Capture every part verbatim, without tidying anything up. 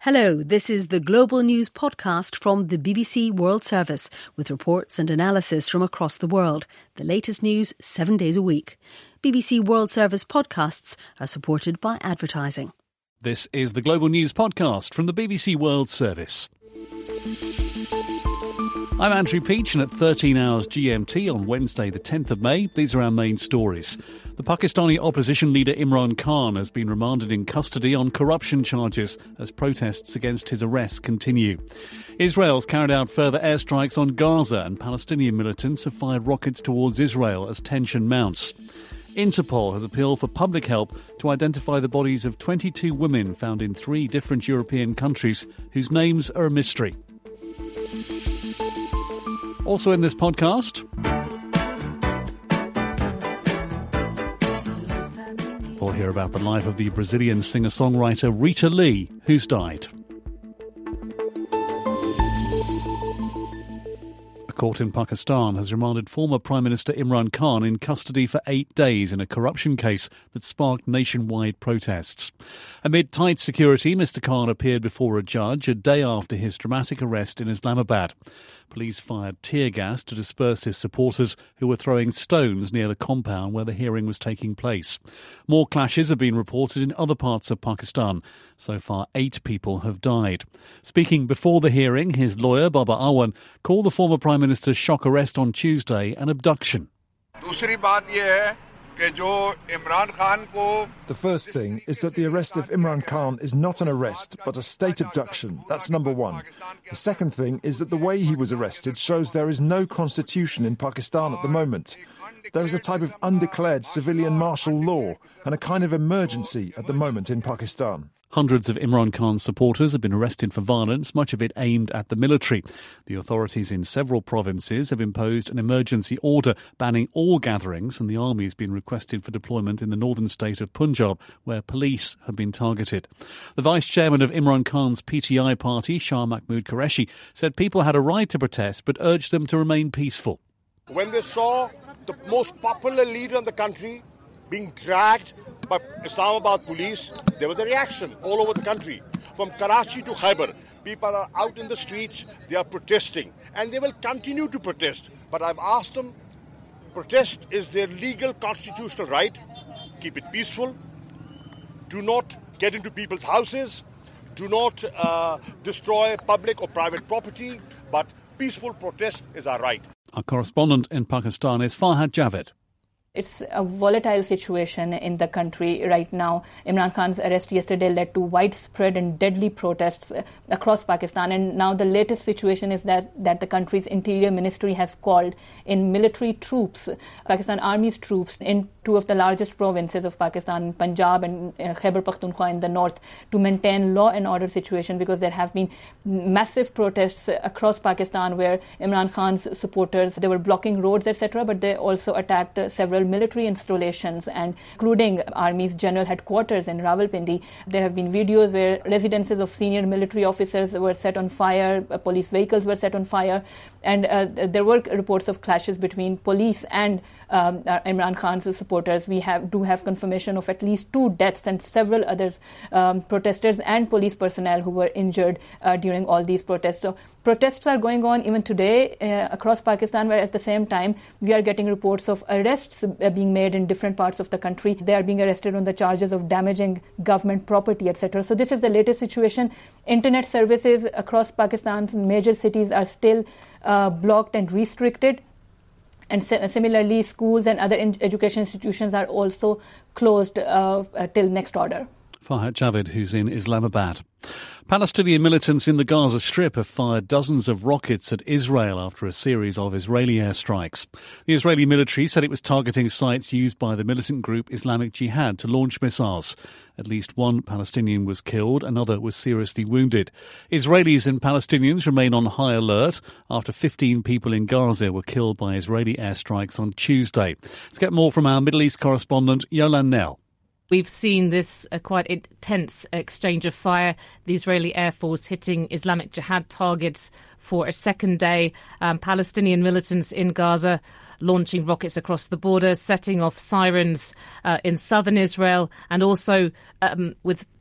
Hello, this is the Global News podcast from the B B C World Service with reports and analysis from across the world. The latest news seven days a week. B B C World Service podcasts are supported by advertising. This is the Global News podcast from the B B C World Service. I'm Andrew Peach, and at thirteen hours G M T on Wednesday the tenth of May, these are our main stories. The Pakistani opposition leader Imran Khan has been remanded in custody on corruption charges as protests against his arrest continue. Israel's carried out further airstrikes on Gaza, and Palestinian militants have fired rockets towards Israel as tension mounts. Interpol has appealed for public help to identify the bodies of twenty-two women found in three different European countries whose names are a mystery. Also in this podcast, we'll hear about the life of the Brazilian singer-songwriter Rita Lee, who's died. A court in Pakistan has remanded former Prime Minister Imran Khan in custody for eight days in a corruption case that sparked nationwide protests. Amid tight security, Mister Khan appeared before a judge a day after his dramatic arrest in Islamabad. Police fired tear gas to disperse his supporters who were throwing stones near the compound where the hearing was taking place. More clashes have been reported in other parts of Pakistan. So far, eight people have died. Speaking before the hearing, his lawyer, Baba Awan, called the former Prime Minister's shock arrest on Tuesday an abduction. The first thing is that the arrest of Imran Khan is not an arrest, but a state abduction. That's number one. The second thing is that the way he was arrested shows there is no constitution in Pakistan at the moment. There is a type of undeclared civilian martial law and a kind of emergency at the moment in Pakistan. Hundreds of Imran Khan's supporters have been arrested for violence, much of it aimed at the military. The authorities in several provinces have imposed an emergency order banning all gatherings, and the army has been requested for deployment in the northern state of Punjab, where police have been targeted. The vice-chairman of Imran Khan's P T I party, Shah Mahmood Qureshi, said people had a right to protest but urged them to remain peaceful. When they saw the most popular leader in the country being dragged by Islamabad police, there was a reaction all over the country. From Karachi to Khyber, people are out in the streets, they are protesting, and they will continue to protest. But I've asked them, protest is their legal constitutional right. Keep it peaceful. Do not get into people's houses. Do not uh, destroy public or private property. But peaceful protest is our right. Our correspondent in Pakistan is Farhad Javed. It's a volatile situation in the country right now. Imran Khan's arrest yesterday led to widespread and deadly protests across Pakistan. And now the latest situation is that, that the country's interior ministry has called in military troops, Pakistan Army's troops, in two of the largest provinces of Pakistan, Punjab and uh, Khyber Pakhtunkhwa in the north, to maintain law and order situation, because there have been massive protests across Pakistan where Imran Khan's supporters, they were blocking roads, et cetera, but they also attacked uh, several military installations, and including Army's general headquarters in Rawalpindi. There have been videos where residences of senior military officers were set on fire, police vehicles were set on fire, and uh, there were reports of clashes between police and um, Imran Khan's supporters. We have do have confirmation of at least two deaths and several others, um, protesters and police personnel who were injured uh, during all these protests. So protests are going on even today uh, across Pakistan, where at the same time we are getting reports of arrests uh, being made in different parts of the country. They are being arrested on the charges of damaging government property, et cetera. So this is the latest situation. Internet services across Pakistan's major cities are still uh, blocked and restricted. And similarly, schools and other in- education institutions are also closed uh, uh, till next order. Farhad Javed, who's in Islamabad. Palestinian militants in the Gaza Strip have fired dozens of rockets at Israel after a series of Israeli airstrikes. The Israeli military said it was targeting sites used by the militant group Islamic Jihad to launch missiles. At least one Palestinian was killed, another was seriously wounded. Israelis and Palestinians remain on high alert after fifteen people in Gaza were killed by Israeli airstrikes on Tuesday. Let's get more from our Middle East correspondent, Yolan Nell. We've seen this uh, quite intense exchange of fire, the Israeli Air Force hitting Islamic Jihad targets for a second day. Um, Palestinian militants in Gaza launching rockets across the border, setting off sirens uh, in southern Israel, and also um, with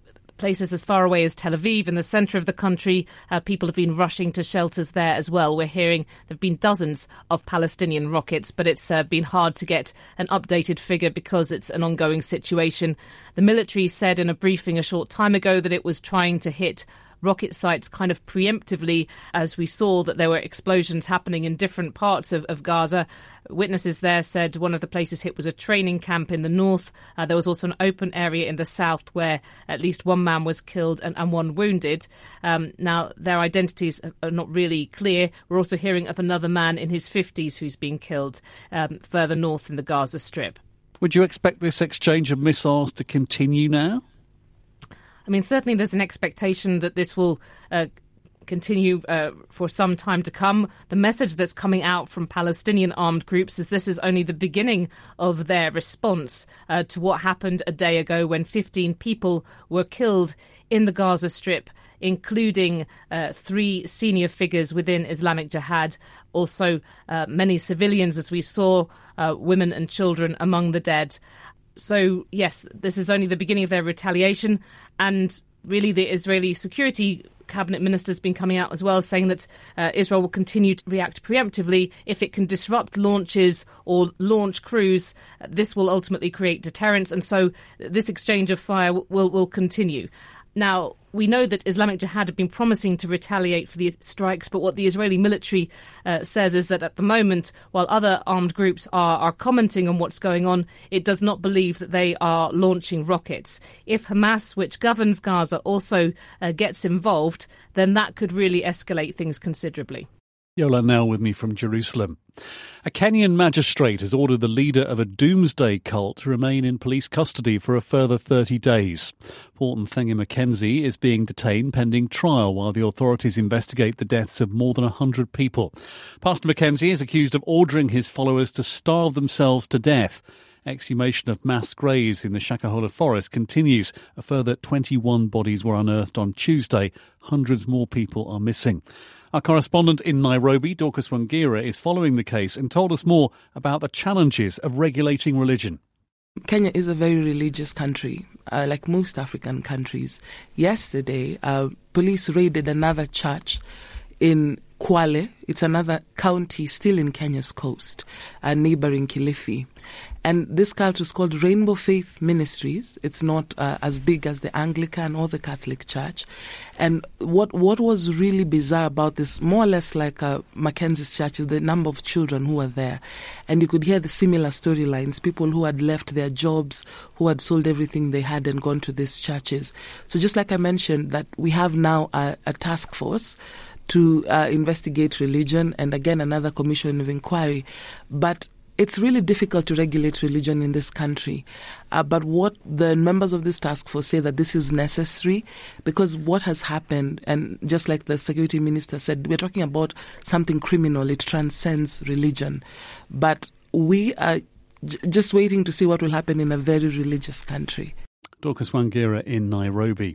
places as far away as Tel Aviv in the centre of the country. Uh, people have been rushing to shelters there as well. We're hearing there have been dozens of Palestinian rockets, but it's uh, been hard to get an updated figure because it's an ongoing situation. The military said in a briefing a short time ago that it was trying to hit rocket sites kind of preemptively, as we saw that there were explosions happening in different parts of, of Gaza. Witnesses there said one of the places hit was a training camp in the north. Uh, there was also an open area in the south where at least one man was killed and, and one wounded. Um, now, their identities are not really clear. We're also hearing of another man in his fifties who's been killed um, further north in the Gaza Strip. Would you expect this exchange of missiles to continue now? I mean, certainly there's an expectation that this will uh, continue uh, for some time to come. The message that's coming out from Palestinian armed groups is this is only the beginning of their response uh, to what happened a day ago when fifteen people were killed in the Gaza Strip, including uh, three senior figures within Islamic Jihad, also uh, many civilians, as we saw, uh, women and children among the dead. So, yes, this is only the beginning of their retaliation. And really, the Israeli security cabinet minister's been coming out as well, saying that uh, Israel will continue to react preemptively. If it can disrupt launches or launch crews, this will ultimately create deterrence. And so this exchange of fire will, will continue. Now, we know that Islamic Jihad have been promising to retaliate for the strikes, but what the Israeli military uh, says is that at the moment, while other armed groups are, are commenting on what's going on, it does not believe that they are launching rockets. If Hamas, which governs Gaza, also uh, gets involved, then that could really escalate things considerably. Yola now with me from Jerusalem. A Kenyan magistrate has ordered the leader of a doomsday cult to remain in police custody for a further thirty days. Paul Nthengi Mackenzie is being detained pending trial while the authorities investigate the deaths of more than one hundred people. Pastor Mackenzie is accused of ordering his followers to starve themselves to death. Exhumation of mass graves in the Shakahola forest continues. A further twenty-one bodies were unearthed on Tuesday. Hundreds more people are missing. Our correspondent in Nairobi, Dorcas Wangira, is following the case and told us more about the challenges of regulating religion. Kenya is a very religious country, uh, like most African countries. Yesterday, uh, police raided another church in Kwale. It's another county still in Kenya's coast, uh, neighboring Kilifi. And this cult is called Rainbow Faith Ministries. It's not uh, as big as the Anglican or the Catholic Church. And what what was really bizarre about this, more or less like uh, Mackenzie's church, is the number of children who were there. And you could hear the similar storylines, people who had left their jobs, who had sold everything they had and gone to these churches. So just like I mentioned, that we have now a, a task force to uh, investigate religion, and again another commission of inquiry. But it's really difficult to regulate religion in this country. Uh, but what the members of this task force say that this is necessary, because what has happened, and just like the security minister said, we're talking about something criminal. It transcends religion. But we are j- just waiting to see what will happen in a very religious country. Dorcas Wangira in Nairobi.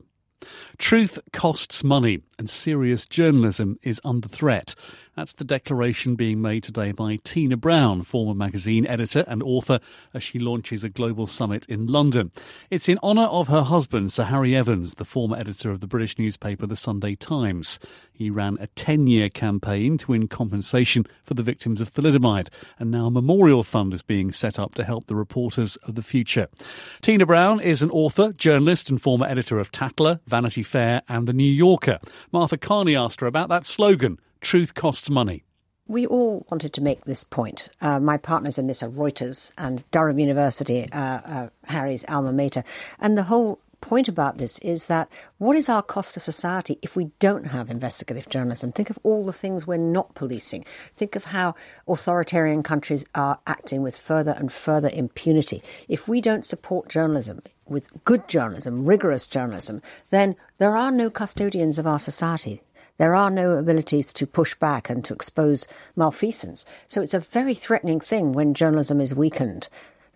Truth costs money and serious journalism is under threat. That's the declaration being made today by Tina Brown, former magazine editor and author, as she launches a global summit in London. It's in honour of her husband, Sir Harry Evans, the former editor of the British newspaper The Sunday Times. He ran a ten-year campaign to win compensation for the victims of thalidomide, and now a memorial fund is being set up to help the reporters of the future. Tina Brown is an author, journalist and former editor of Tatler, Vanity Fair and The New Yorker. Martha Carney asked her about that slogan, Truth costs money. We all wanted to make this point. Uh, my partners in this are Reuters and Durham University, uh, uh, Harry's alma mater. And the whole point about this is that what is our cost to society if we don't have investigative journalism? Think of all the things we're not policing. Think of how authoritarian countries are acting with further and further impunity. If we don't support journalism with good journalism, rigorous journalism, then there are no custodians of our society. There are no abilities to push back and to expose malfeasance. So it's a very threatening thing when journalism is weakened.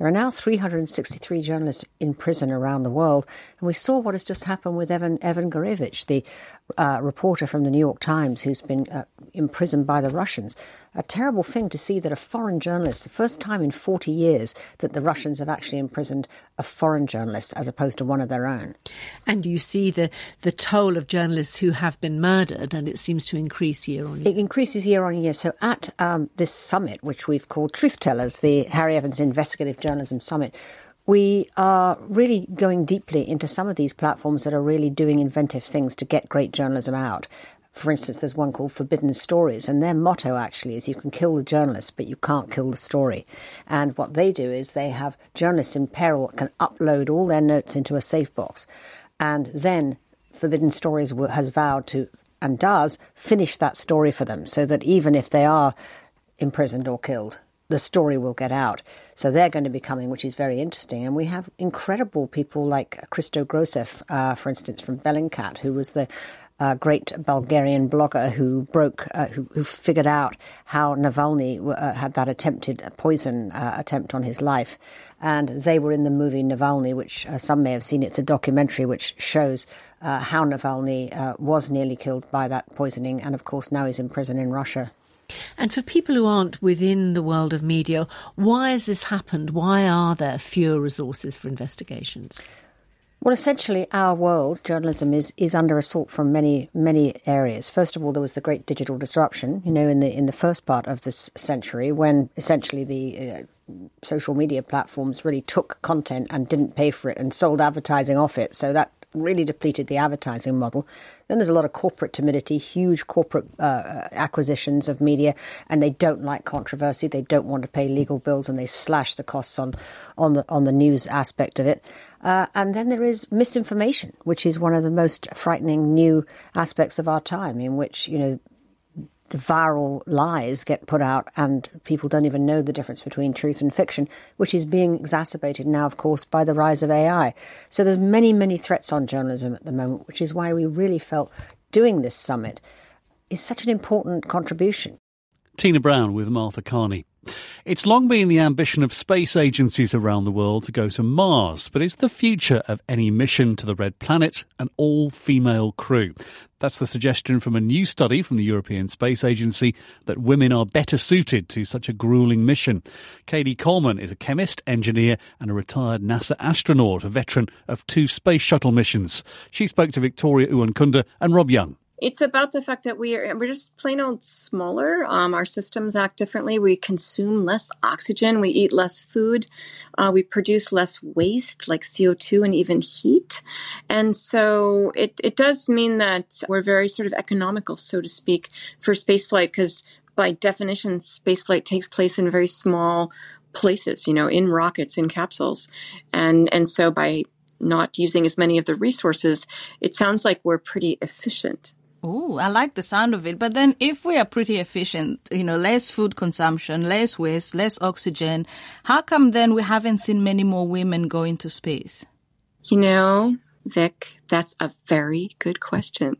There are now three hundred sixty-three journalists in prison around the world, and we saw what has just happened with Evan, Evan Gorevich, the uh, reporter from the New York Times who's been uh, imprisoned by the Russians. A terrible thing to see that a foreign journalist, the first time in forty years that the Russians have actually imprisoned a foreign journalist as opposed to one of their own. And you see the, the toll of journalists who have been murdered, and it seems to increase year on year. It increases year on year. So at um, this summit, which we've called Truth Tellers, the Harry Evans Investigative Journalism Summit, we are really going deeply into some of these platforms that are really doing inventive things to get great journalism out. For instance, there's one called Forbidden Stories, and their motto actually is you can kill the journalist, but you can't kill the story. And what they do is they have journalists in peril can upload all their notes into a safe box. And then Forbidden Stories has vowed to, and does, finish that story for them so that even if they are imprisoned or killed, the story will get out. So they're going to be coming, which is very interesting. And we have incredible people like Christo Grosev, uh, for instance, from Bellingcat, who was the uh, great Bulgarian blogger who broke, uh, who, who figured out how Navalny uh, had that attempted poison uh, attempt on his life. And they were in the movie Navalny, which uh, some may have seen. It's a documentary which shows uh, how Navalny uh, was nearly killed by that poisoning. And of course, now he's in prison in Russia. And for people who aren't within the world of media, why has this happened? Why are there fewer resources for investigations? Well, essentially, our world, journalism, is, is under assault from many, many areas. First of all, there was the great digital disruption, you know, in the in the first part of this century, when essentially the uh, social media platforms really took content and didn't pay for it and sold advertising off it. So that really depleted the advertising model. Then there's a lot of corporate timidity, huge corporate uh, acquisitions of media, and they don't like controversy. They don't want to pay legal bills, and they slash the costs on on the on the news aspect of it. Uh, and then there is misinformation, which is one of the most frightening new aspects of our time, in which, you know, the viral lies get put out and people don't even know the difference between truth and fiction, which is being exacerbated now, of course, by the rise of A I. So there's many, many threats on journalism at the moment, which is why we really felt doing this summit is such an important contribution. Tina Brown with Martha Carney. It's long been the ambition of space agencies around the world to go to Mars, but is the future of any mission to the Red Planet an all-female crew? That's the suggestion from a new study from the European Space Agency that women are better suited to such a gruelling mission. Katie Coleman is a chemist, engineer and a retired NASA astronaut, a veteran of two space shuttle missions. She spoke to Victoria Uwankunda and Rob Young. It's about the fact that we are, we're just plain old smaller. Um, our systems act differently. We consume less oxygen. We eat less food. Uh, we produce less waste like C O two and even heat. And so it, it does mean that we're very sort of economical, so to speak, for spaceflight, because by definition, spaceflight takes place in very small places, you know, in rockets, in capsules. And, and so by not using as many of the resources, it sounds like we're pretty efficient. Oh, I like the sound of it. But then if we are pretty efficient, you know, less food consumption, less waste, less oxygen, how come then we haven't seen many more women go into space? You know, Vic, that's a very good question.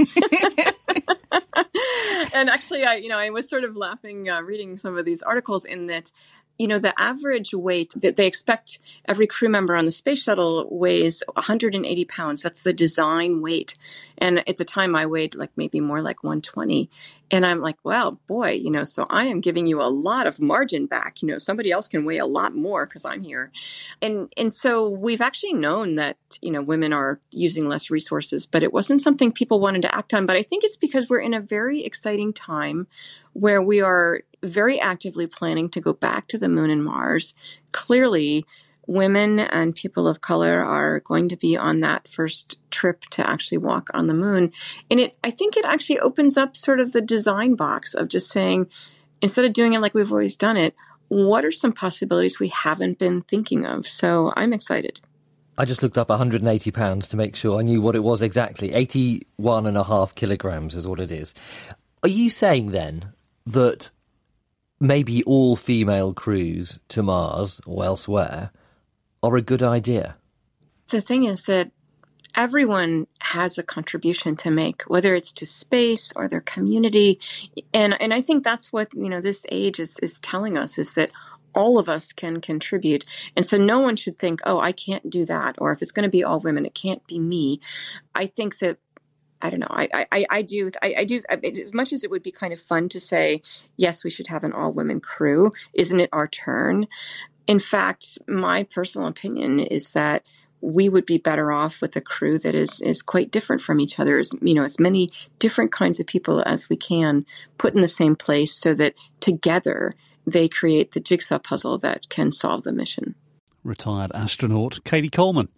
And actually, I, you know, I was sort of laughing uh, reading some of these articles in that, you know, the average weight that they expect every crew member on the space shuttle weighs one hundred eighty pounds. That's the design weight. And at the time I weighed like maybe more like one twenty. And I'm like, well, boy, you know, so I am giving you a lot of margin back. You know, somebody else can weigh a lot more because I'm here. And, and so we've actually known that, you know, women are using less resources, but it wasn't something people wanted to act on. But I think it's because we're in a very exciting time where we are very actively planning to go back to the moon and Mars. Clearly, women and people of color are going to be on that first trip to actually walk on the moon. And it, I think it actually opens up sort of the design box of just saying, instead of doing it like we've always done it, what are some possibilities we haven't been thinking of? So I'm excited. I just looked up one hundred eighty pounds to make sure I knew what it was exactly. eighty-one and a half kilograms is what it is. Are you saying then that maybe all female crews to Mars or elsewhere are a good idea? The thing is that everyone has a contribution to make, whether it's to space or their community. And and I think that's what, you know, this age is, is telling us, is that all of us can contribute. And so no one should think, oh, I can't do that. Or if it's going to be all women, it can't be me. I think that, I don't know, I I, I do, I, I do, I, as much as it would be kind of fun to say, yes, we should have an all-women crew, isn't it our turn? In fact, my personal opinion is that we would be better off with a crew that is is quite different from each other, as, you know, as many different kinds of people as we can put in the same place so that together they create the jigsaw puzzle that can solve the mission. Retired astronaut Katie Coleman.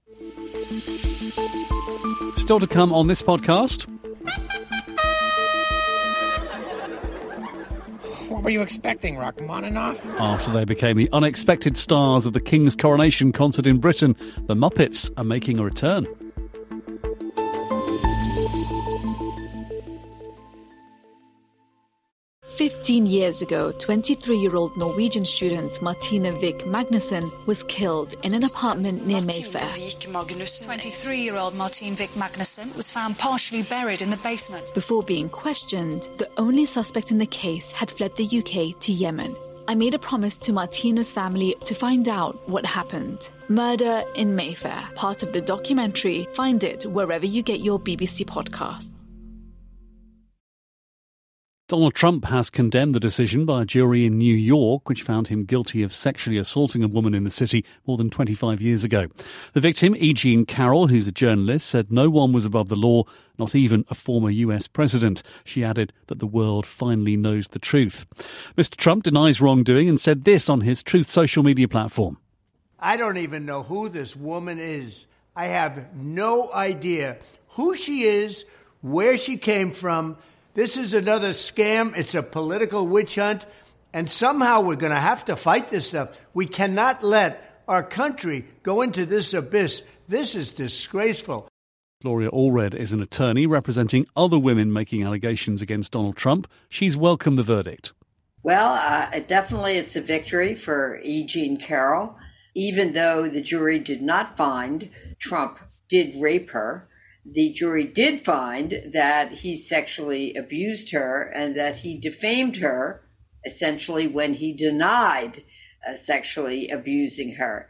Still to come on this podcast. What were you expecting, Rachmaninoff? After they became the unexpected stars of the King's coronation concert in Britain, the Muppets are making a return. Fifteen years ago, twenty-three-year-old Norwegian student Martine Vik Magnussen was killed in an apartment near Mayfair. twenty-three-year-old Martine Vik Magnussen was found partially buried in the basement. Before being questioned, the only suspect in the case had fled the U K to Yemen. I made a promise to Martina's family to find out what happened. Murder in Mayfair, part of the documentary. Find it wherever you get your B B C podcasts. Donald Trump has condemned the decision by a jury in New York, which found him guilty of sexually assaulting a woman in the city more than twenty-five years ago. The victim, E. Jean Carroll, who's a journalist, said no one was above the law, not even a former U S president. She added that the world finally knows the truth. Mister Trump denies wrongdoing and said this on his Truth social media platform. I don't even know who this woman is. I have no idea who she is, where she came from. This is another scam. It's a political witch hunt. And somehow we're going to have to fight this stuff. We cannot let our country go into this abyss. This is disgraceful. Gloria Allred is an attorney representing other women making allegations against Donald Trump. She's welcomed the verdict. Well, uh, definitely it's a victory for E. Jean Carroll. Even though the jury did not find Trump did rape her, the jury did find that he sexually abused her and that he defamed her, essentially, when he denied uh, sexually abusing her.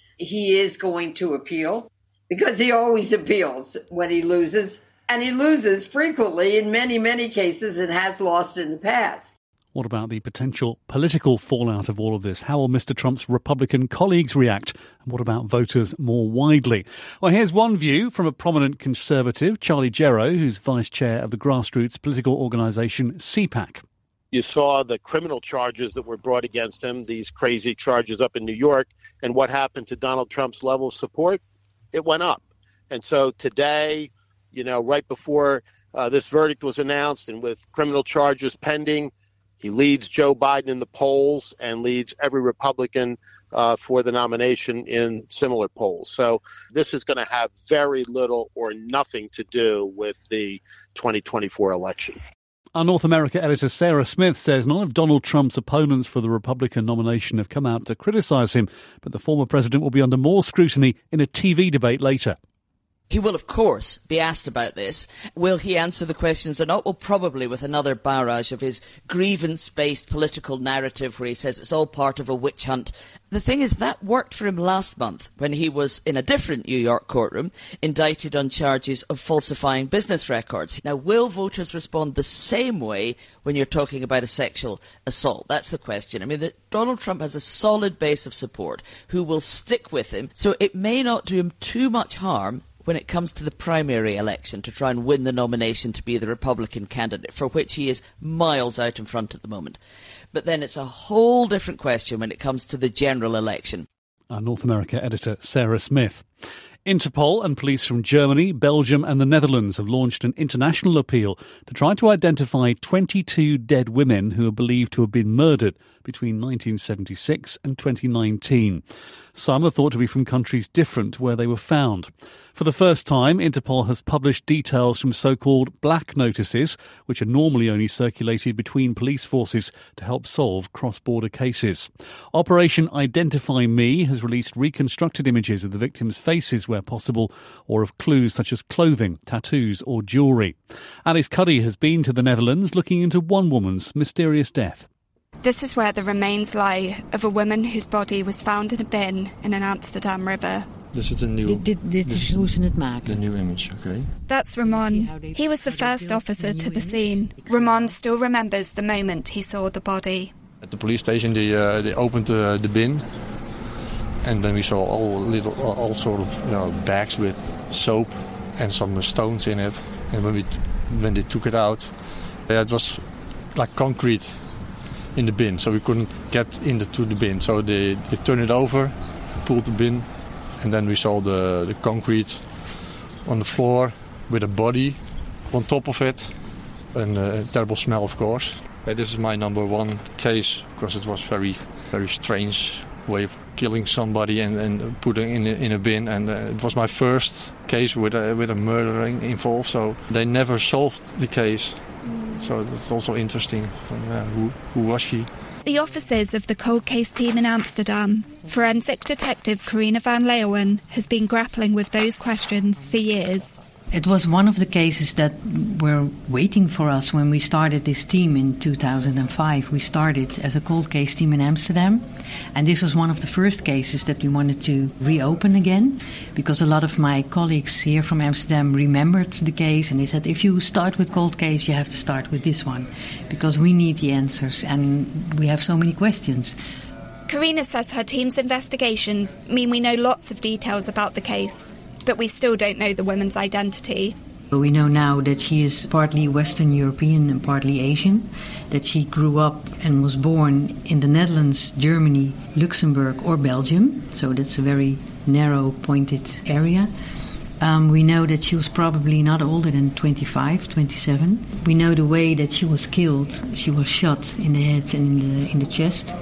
He is going to appeal because he always appeals when he loses, and he loses frequently in many, many cases and has lost in the past. What about the potential political fallout of all of this? How will Mister Trump's Republican colleagues react? And what about voters more widely? Well, here's one view from a prominent conservative, Charlie Gero, who's vice chair of the grassroots political organisation C PAC. You saw the criminal charges that were brought against him, these crazy charges up in New York, and what happened to Donald Trump's level of support? It went up. And so today, you know, right before uh, this verdict was announced and with criminal charges pending, he leads Joe Biden in the polls and leads every Republican uh, for the nomination in similar polls. So this is going to have very little or nothing to do with the twenty twenty-four election. Our North America editor Sarah Smith says none of Donald Trump's opponents for the Republican nomination have come out to criticise him, but the former president will be under more scrutiny in a T V debate later. He will, of course, be asked about this. Will he answer the questions or not? Well, probably with another barrage of his grievance-based political narrative where he says it's all part of a witch hunt. The thing is, that worked for him last month when he was in a different New York courtroom, indicted on charges of falsifying business records. Now, will voters respond the same way when you're talking about a sexual assault? That's the question. I mean, the, Donald Trump has a solid base of support who will stick with him, so it may not do him too much harm when it comes to the primary election to try and win the nomination to be the Republican candidate, for which he is miles out in front at the moment. But then it's a whole different question when it comes to the general election. Our North America editor, Sarah Smith. Interpol and police from Germany, Belgium and the Netherlands have launched an international appeal to try to identify twenty-two dead women who are believed to have been murdered between nineteen seventy-six and twenty nineteen. Some are thought to be from countries different to where they were found. For the first time, Interpol has published details from so-called black notices, which are normally only circulated between police forces to help solve cross-border cases. Operation Identify Me has released reconstructed images of the victims' faces where possible, or of clues such as clothing, tattoos or jewellery. Alice Cuddy has been to the Netherlands looking into one woman's mysterious death. This is where the remains lie of a woman whose body was found in a bin in an Amsterdam river. This is the new, dit, dit, dit this, is hoe ze het maken. The new image, okay. That's Ramon. He was the first officer to the scene. Ramon still remembers the moment he saw the body. At the police station, they, uh, they opened uh, the bin. And then we saw all little, all, all sort of you know, bags with soap and some stones in it. And when we, when they took it out, yeah, it was like concrete in the bin, so we couldn't get into the bin. So they, they turned it over, pulled the bin, and then we saw the, the concrete on the floor with a body on top of it. And a terrible smell, of course. Yeah, this is my number one case, because it was very, very strange way of killing somebody and, and putting in a, in a bin. And uh, it was my first case with a, with a murder involved, so they never solved the case. So that's also interesting. From, uh, who, who was she? The officers of the cold case team in Amsterdam, forensic detective Carina van Leeuwen, has been grappling with those questions for years. It was one of the cases that were waiting for us when we started this team in two thousand five. We started as a cold case team in Amsterdam, and this was one of the first cases that we wanted to reopen again, because a lot of my colleagues here from Amsterdam remembered the case, and they said, if you start with cold case, you have to start with this one, because we need the answers and we have so many questions. Carina says her team's investigations mean we know lots of details about the case, but we still don't know the woman's identity. We know now that she is partly Western European and partly Asian, that she grew up and was born in the Netherlands, Germany, Luxembourg or Belgium, so that's a very narrow, pointed area. Um, we know that she was probably not older than twenty-five, twenty-seven. We know the way that she was killed. She was shot in the head and in the, in the chest.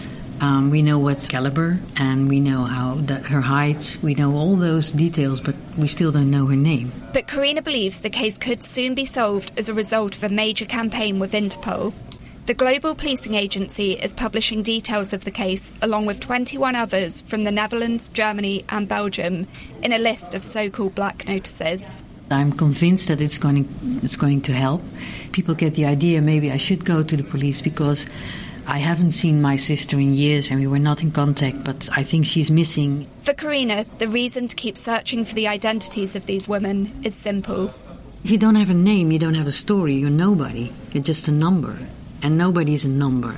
Um, we know what caliber, and we know how the, her height. We know all those details, but we still don't know her name. But Carina believes the case could soon be solved as a result of a major campaign with Interpol. The global policing agency is publishing details of the case, along with twenty-one others from the Netherlands, Germany and Belgium, in a list of so-called black notices. I'm convinced that it's going, it's going to help. People get the idea, maybe I should go to the police, because I haven't seen my sister in years and we were not in contact, but I think she's missing. For Carina, the reason to keep searching for the identities of these women is simple. If you don't have a name, you don't have a story, you're nobody. You're just a number. And nobody is a number.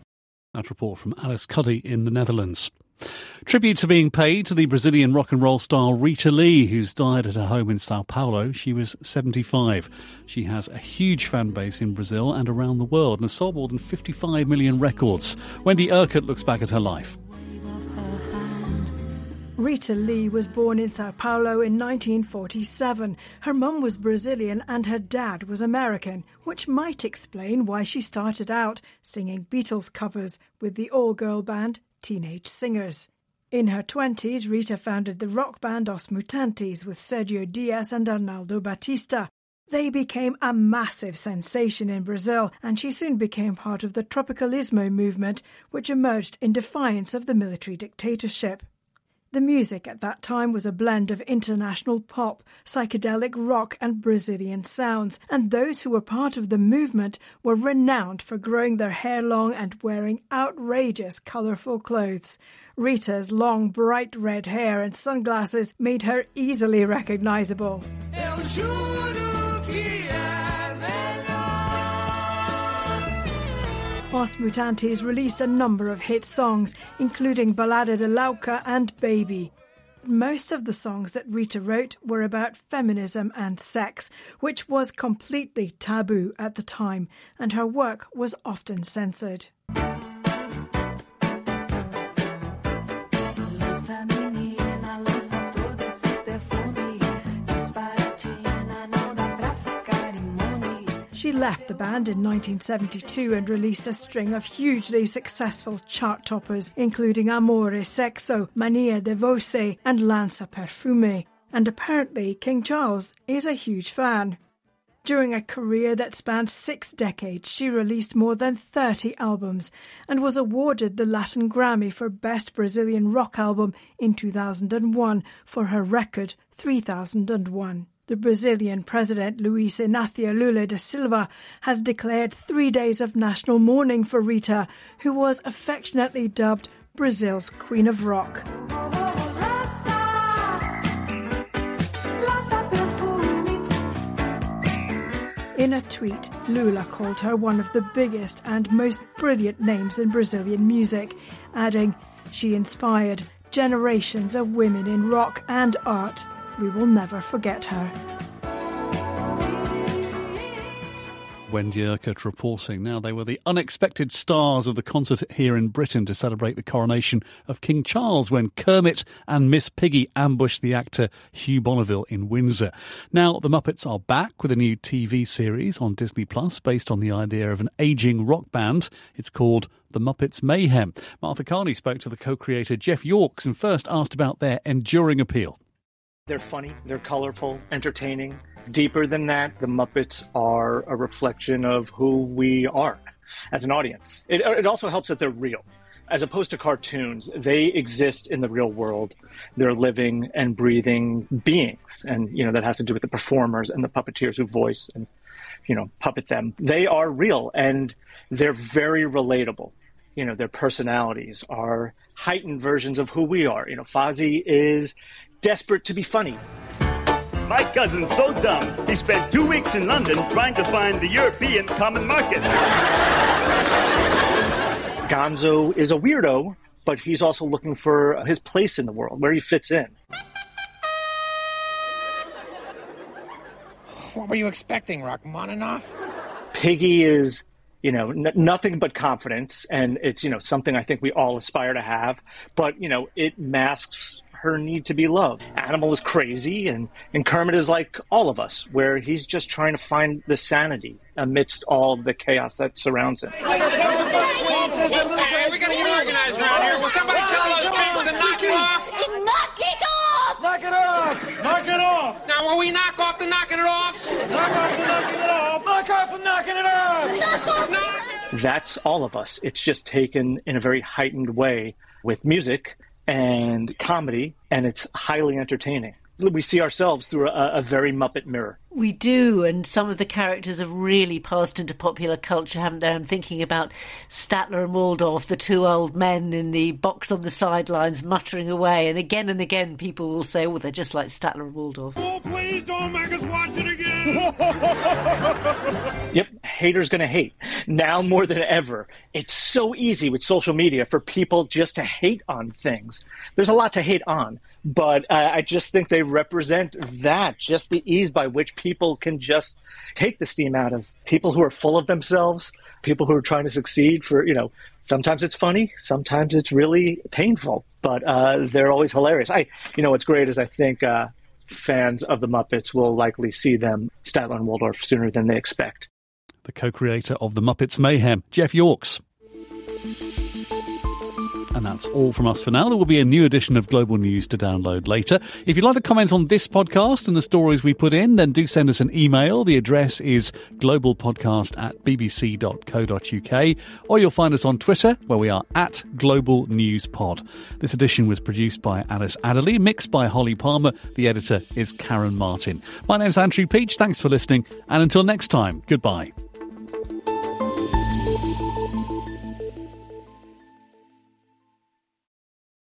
That report from Alice Cuddy in the Netherlands. Tributes are being paid to the Brazilian rock and roll star Rita Lee, who's died at her home in Sao Paulo. She was seventy-five. She has a huge fan base in Brazil and around the world and has sold more than fifty-five million records. Wendy Urquhart looks back at her life. Rita Lee was born in Sao Paulo in nineteen forty-seven. Her mum was Brazilian and her dad was American, which might explain why she started out singing Beatles covers with the all-girl band Teenage Singers. In her twenties, Rita founded the rock band Os Mutantes with Sergio Dias and Arnaldo Batista. They became a massive sensation in Brazil, and she soon became part of the Tropicalismo movement, which emerged in defiance of the military dictatorship. The music at that time was a blend of international pop, psychedelic rock and Brazilian sounds, and those who were part of the movement were renowned for growing their hair long and wearing outrageous, colourful clothes. Rita's long, bright red hair and sunglasses made her easily recognisable. Os Mutantes released a number of hit songs, including Balada de Lauca and Baby. Most of the songs that Rita wrote were about feminism and sex, which was completely taboo at the time, and her work was often censored. She left the band in nineteen seventy-two and released a string of hugely successful chart toppers, including Amore, Sexo, Mania de Voce and Lanza Perfume. And apparently King Charles is a huge fan. During a career that spanned six decades, she released more than thirty albums and was awarded the Latin Grammy for Best Brazilian Rock Album in two thousand one for her record three thousand one. The Brazilian President Luiz Inácio Lula da Silva has declared three days of national mourning for Rita, who was affectionately dubbed Brazil's Queen of Rock. In a tweet, Lula called her one of the biggest and most brilliant names in Brazilian music, adding, "She inspired generations of women in rock and art. We will never forget her." Wendy Urquhart reporting. Now, they were the unexpected stars of the concert here in Britain to celebrate the coronation of King Charles when Kermit and Miss Piggy ambushed the actor Hugh Bonneville in Windsor. Now, the Muppets are back with a new T V series on Disney Plus based on the idea of an ageing rock band. It's called The Muppets Mayhem. Martha Carney spoke to the co-creator Jeff Yorks and first asked about their enduring appeal. They're funny, they're colourful, entertaining. Deeper than that, the Muppets are a reflection of who we are as an audience. It, it also helps that they're real. As opposed to cartoons, they exist in the real world. They're living and breathing beings. And, you know, that has to do with the performers and the puppeteers who voice and, you know, puppet them. They are real and they're very relatable. You know, their personalities are heightened versions of who we are. You know, Fozzie is desperate to be funny. My cousin's so dumb, he spent two weeks in London trying to find the European common market. Gonzo is a weirdo, but he's also looking for his place in the world, where he fits in. What were you expecting, Rachmaninoff? Piggy is, you know, n- nothing but confidence, and it's, you know, something I think we all aspire to have, but, you know, it masks her need to be loved. Animal is crazy, and, and Kermit is like all of us, where he's just trying to find the sanity amidst all the chaos that surrounds him. Hey, we gotta get organized around here. Will somebody tell those kids to knock it off? Knock it off! Knock it off! Knock it off! Now, will we knock off the knocking it offs? Knock off the knocking it off! Knock off the knocking it off! Knock off! Knock. That's all of us. It's just taken in a very heightened way with music and comedy, and it's highly entertaining. We see ourselves through a, a very Muppet mirror. We do, and some of the characters have really passed into popular culture, haven't they? I'm thinking about Statler and Waldorf, the two old men in the box on the sidelines muttering away, and again and again people will say, oh, they're just like Statler and Waldorf. Oh, please don't make us watch it again! Yep, haters gonna hate. Now more than ever, it's so easy with social media for people just to hate on things. There's a lot to hate on, but uh, I just think they represent that, just the ease by which people can just take the steam out of people who are full of themselves, people who are trying to succeed for, you know, sometimes it's funny, sometimes it's really painful, but uh, they're always hilarious. I, you know, what's great is I think uh, fans of the Muppets will likely see them, Statler and Waldorf, sooner than they expect. The co-creator of The Muppets Mayhem, Jeff Yorks. And that's all from us for now. There will be a new edition of Global News to download later. If you'd like to comment on this podcast and the stories we put in, then do send us an email. The address is globalpodcast at bbc.co.uk, or you'll find us on Twitter, where we are at Global News Pod. This edition was produced by Alice Adderley, mixed by Holly Palmer. The editor is Karen Martin. My name's Andrew Peach. Thanks for listening, and until next time, goodbye.